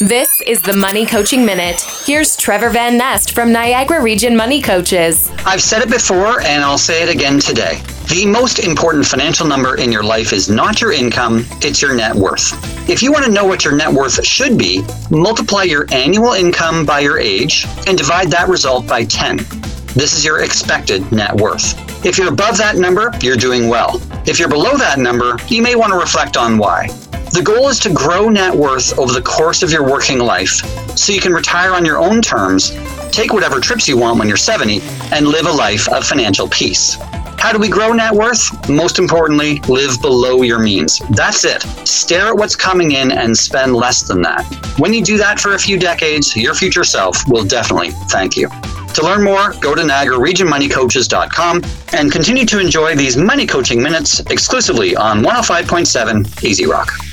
This is the Money Coaching Minute. Here's Trevor Van Nest from Niagara Region Money Coaches. I've said it before and I'll say it again today. The most important financial number in your life is not your income, it's your net worth. If you want to know what your net worth should be, multiply your annual income by your age and divide that result by 10. This is your expected net worth. If you're above that number, you're doing well. If you're below that number, you may want to reflect on why. The goal is to grow net worth over the course of your working life so you can retire on your own terms, take whatever trips you want when you're 70, and live a life of financial peace. How do we grow net worth? Most importantly, live below your means. That's it. Stare at what's coming in and spend less than that. When you do that for a few decades, your future self will definitely thank you. To learn more, go to NiagaraRegionMoneyCoaches.com and continue to enjoy these money coaching minutes exclusively on 105.7 Easy Rock.